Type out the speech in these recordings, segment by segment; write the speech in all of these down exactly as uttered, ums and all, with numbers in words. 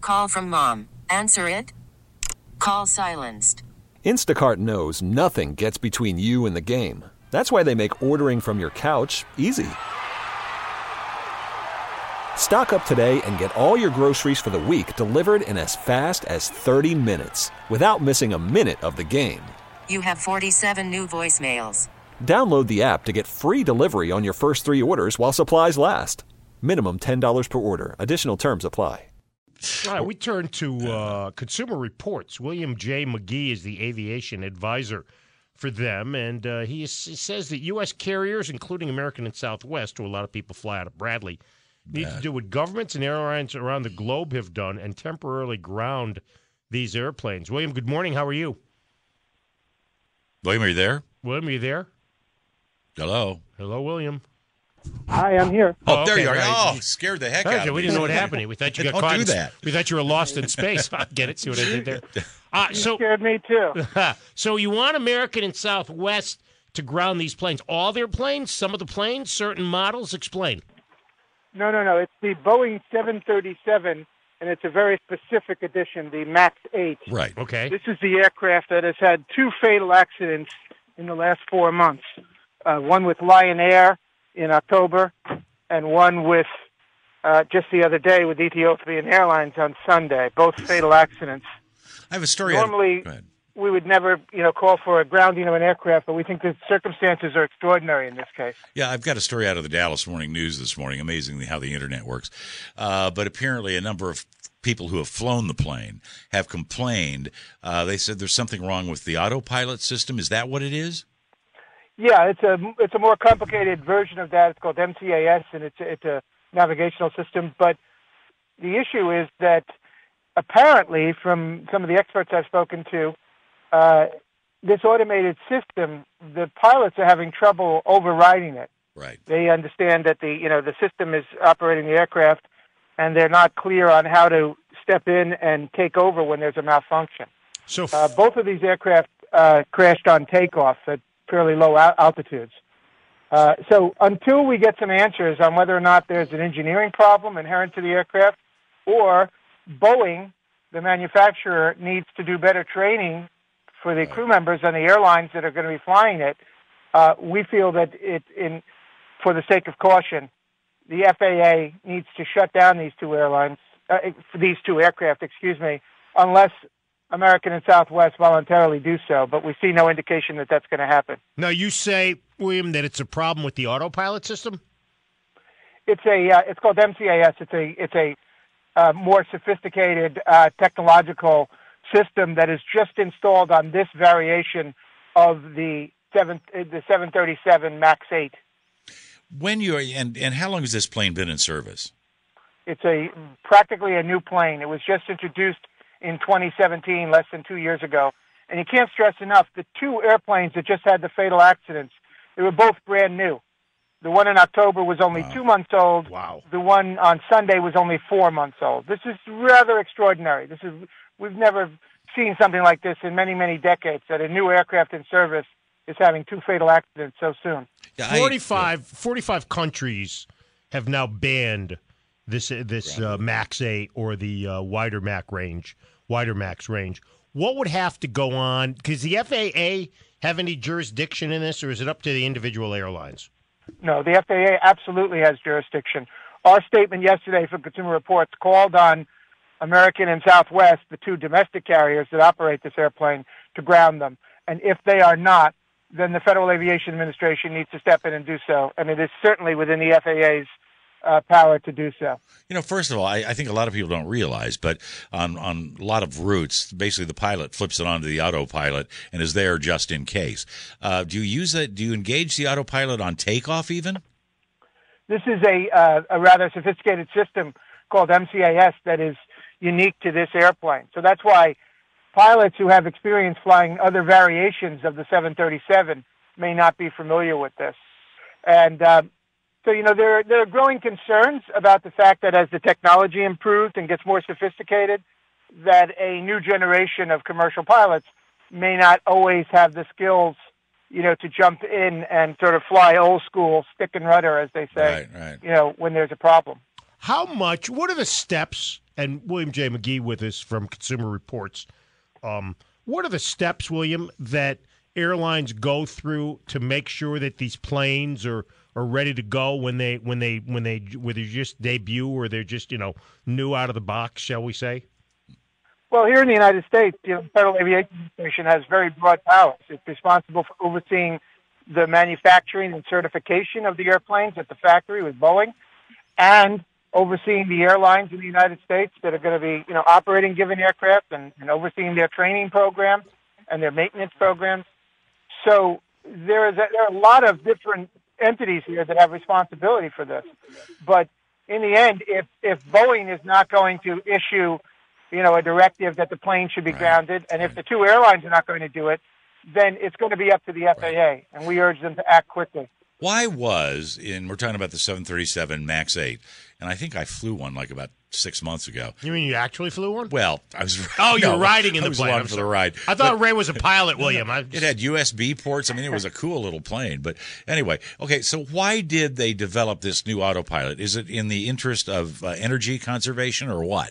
Call from mom. Answer it. Call silenced. Instacart knows nothing gets between you and the game. That's why they make ordering from your couch easy. Stock up today and get all your groceries for the week delivered in as fast as thirty minutes without missing a minute of the game. You have forty-seven new voicemails. Download the app to get free delivery on your first three orders while supplies last. Minimum ten dollars per order. Additional terms apply. All right, we turn to uh, Consumer Reports. William J. McGee is the aviation advisor for them, and uh, he, is, he says that U S carriers, including American and Southwest, who a lot of people fly out of Bradley, need Bad. to do what governments and airlines around the globe have done and temporarily ground these airplanes. William, good morning. How are you? William, are you there? William, are you there? Hello. Hello, William. Hi, I'm here. Oh, Oh, there okay, you are. right. Oh, scared the heck Okay, out of me. we didn't know what happened. We thought you got Don't caught. do in- that. We thought you were lost in space. I get it. See what I did there? Uh, You so, scared me too. so you want American and Southwest to ground these planes? All their planes? Some of the planes? Certain models? Explain. No, no, no. It's the Boeing seven thirty-seven, and it's a very specific edition, the MAX eight. Right. Okay. This is the aircraft that has had two fatal accidents in the last four months. Uh, one with Lion Air in October, and one with uh, just the other day with Ethiopian Airlines on Sunday. Both fatal accidents. I have a story. Normally, out of, go ahead. we would never, you know, call for a grounding of an aircraft, but we think the circumstances are extraordinary in this case. Yeah, I've got a story out of the Dallas Morning News this morning. Amazingly how the internet works. Uh, but apparently a number of people who have flown the plane have complained. Uh, they said there's something wrong with the autopilot system. Is that what it is? Yeah, it's a it's a more complicated version of that. It's called M C A S, and it's a, it's a navigational system. But the issue is that apparently, from some of the experts I've spoken to, uh, this automated system, the pilots are having trouble overriding it. Right. They understand that the you know the system is operating the aircraft, and they're not clear on how to step in and take over when there's a malfunction. So, f- Uh, both of these aircraft uh, crashed on takeoff at fairly low al- altitudes. Uh, so until we get some answers on whether or not there's an engineering problem inherent to the aircraft, or Boeing, the manufacturer, needs to do better training for the crew members on the airlines that are going to be flying it, uh, we feel that it, in for the sake of caution, the F A A needs to shut down these two airlines, uh, these two aircraft, excuse me, unless American and Southwest voluntarily do so, but we see no indication that that's going to happen. now you say, William, that it's a problem with the autopilot system? It's a uh, it's called M C A S. It's a it's a uh, more sophisticated uh, technological system that is just installed on this variation of the seven the seven thirty-seven MAX eight. When you are, and and how long has this plane been in service? It's a practically a new plane. It was just introduced in twenty seventeen, less than two years ago. And you can't stress enough, the two airplanes that just had the fatal accidents, they were both brand new. The one in October was only Wow. two months old. Wow. The one on Sunday was only four months old. This is rather extraordinary. This is we've never seen something like this in many, many decades, that a new aircraft in service is having two fatal accidents so soon. Yeah, I- forty-five, forty-five countries have now banned this this uh, Max eight or the uh, wider Mac range, wider Max range. What would have to go on? Does the F A A have any jurisdiction in this, or is it up to the individual airlines? No, the F A A absolutely has jurisdiction. Our statement yesterday from Consumer Reports called on American and Southwest, the two domestic carriers that operate this airplane, to ground them. And if they are not, then the Federal Aviation Administration needs to step in and do so. And it is certainly within the F A A's uh, power to do so. You know, first of all, I, I think a lot of people don't realize, but on, on a lot of routes, basically the pilot flips it onto the autopilot and is there just in case. Uh, do you use that? Do you engage the autopilot on takeoff even? This is a, uh, a rather sophisticated system called M C A S that is unique to this airplane. So that's why pilots who have experience flying other variations of the seven thirty-seven may not be familiar with this. And uh, so, you know, there, there are growing concerns about the fact that as the technology improves and gets more sophisticated, that a new generation of commercial pilots may not always have the skills, you know, to jump in and sort of fly old school, stick and rudder, as they say, Right, right. you know, when there's a problem. How much? What are the steps and William J. McGee with us from Consumer Reports. Um, what are the steps, William, that airlines go through to make sure that these planes are, are ready to go when they when they when they whether they just debut or they're just you know new out of the box, shall we say? Well, here in the United States, you know, the Federal Aviation Administration has very broad powers. It's responsible for overseeing the manufacturing and certification of the airplanes at the factory with Boeing, and overseeing the airlines in the United States that are going to be, you know, operating given aircraft and, and overseeing their training programs and their maintenance programs. So there is a, there are a lot of different entities here that have responsibility for this. But in the end, if if Boeing is not going to issue, you know, a directive that the plane should be right. grounded, and if the two airlines are not going to do it, then it's going to be up to the F A A, right. and we urge them to act quickly. Why was, in we're talking about the seven thirty-seven MAX eight, and I think I flew one like about six months ago. You mean you actually flew one? Well, I was. Oh, you no, were riding in I the was plane. along I'm for sorry. the ride. I thought but, Ray was a pilot, William. I just... It had U S B ports. I mean, it was a cool little plane. But anyway, okay, so why did they develop this new autopilot? Is it in the interest of uh, energy conservation or what?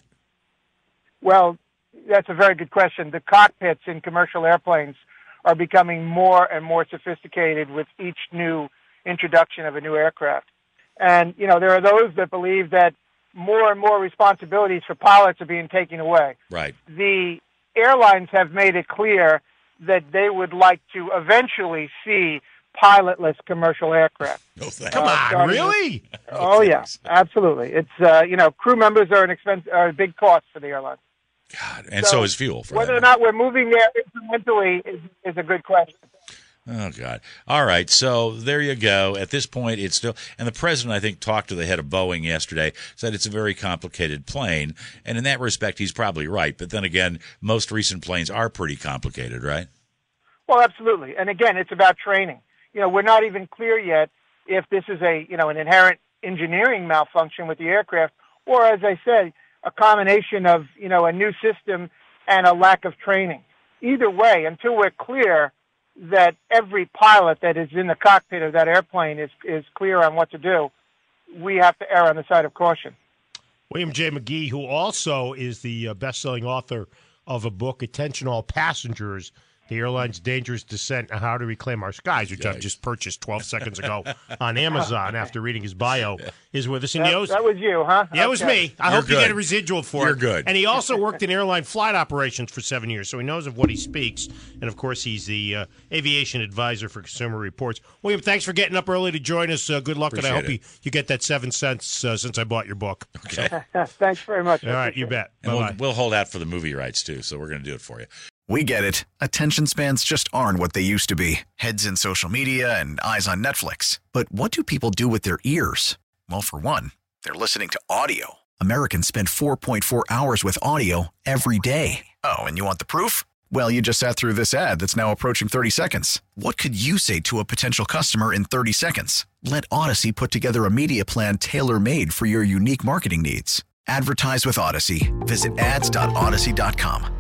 Well, that's a very good question. The cockpits in commercial airplanes are becoming more and more sophisticated with each new introduction of a new aircraft. And, you know, there are those that believe that more and more responsibilities for pilots are being taken away. Right. The airlines have made it clear that they would like to eventually see pilotless commercial aircraft. No thanks. Come on, Uh, really? With, oh, yeah, absolutely. It's, uh, you know, crew members are an expense, are a big cost for the airlines. God, and so, so is fuel. For whether that or not we're moving there incrementally is, is a good question. Oh, God. All right. So there you go. At this point, it's still, and the president, I think, talked to the head of Boeing yesterday, said it's a very complicated plane. And in that respect, he's probably right. But then again, most recent planes are pretty complicated, right? Well, absolutely. And again, it's about training. You know, we're not even clear yet if this is a, you know, an inherent engineering malfunction with the aircraft, or, as I said, a combination of, you know, a new system and a lack of training. Either way, until we're clear that every pilot that is in the cockpit of that airplane is, is clear on what to do, we have to err on the side of caution. William J. McGee, who also is the uh, best-selling author of a book, Attention All Passengers, The Airline's Dangerous Descent and How to Reclaim Our Skies, which Yikes. I've just purchased twelve seconds ago on Amazon after reading his bio, is with us. And that, he also, that was you, huh? Yeah, it was okay. me. I You're hope good. you get a residual for You're it. good. And he also worked in airline flight operations for seven years, so he knows of what he speaks. And, of course, he's the uh, aviation advisor for Consumer Reports. William, thanks for getting up early to join us. Uh, good luck, Appreciate and I hope it. you, you get that seven cents uh, since I bought your book. Okay. Thanks very much. All right, you bet. And we'll, Bye-bye. we'll hold out for the movie rights, too, so we're going to do it for you. We get it. Attention spans just aren't what they used to be. Heads in social media and eyes on Netflix. But what do people do with their ears? Well, for one, they're listening to audio. Americans spend four point four hours with audio every day. Oh, and you want the proof? Well, you just sat through this ad that's now approaching thirty seconds. What could you say to a potential customer in thirty seconds? Let Odyssey put together a media plan tailor-made for your unique marketing needs. Advertise with Odyssey. Visit ads dot odyssey dot com.